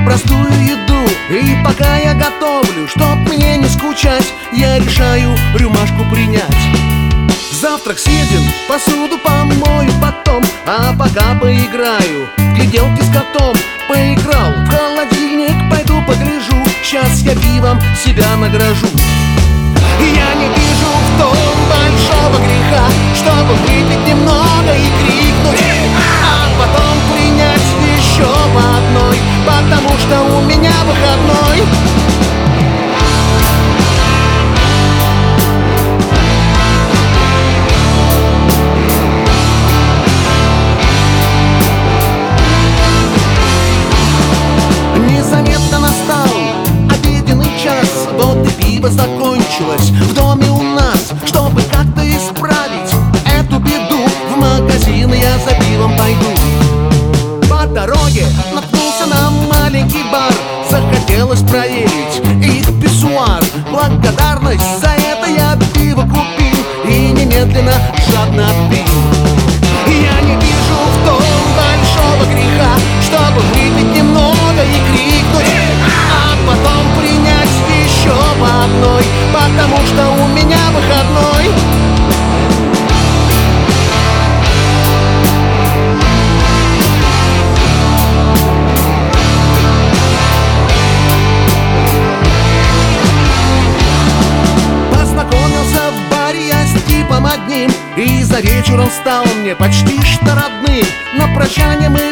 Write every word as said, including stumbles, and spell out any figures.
простую еду. И пока я готовлю, чтоб мне не скучать, я решаю рюмашку принять. Завтрак съеден, посуду помою потом, а пока поиграю в гляделки с котом. Поиграл в холодильник, пойду погляжу, сейчас я пивом себя награжу. Я не вижу в том большого греха, чтобы выпить немного и крикнуть, а потом принять еще по одной, потому что у меня выходной. Незаметно настал обеденный час, вот и пиво закончилось в доме у нас. Чтобы как-то исправить эту беду, в магазин я за пивом пойду. По дороге наткнулся на маленький бар, захотелось проверить их писсуар. Благодарность за это я пиво купил и немедленно жадно отпил. Я не вижу в том большого греха, чтобы выпить немного и крикнуть, а потом принять еще по одной, потому что у меня выходной. Познакомился в баре я с типом одним, и за вечер он стал мне почти что родным. На прощание мы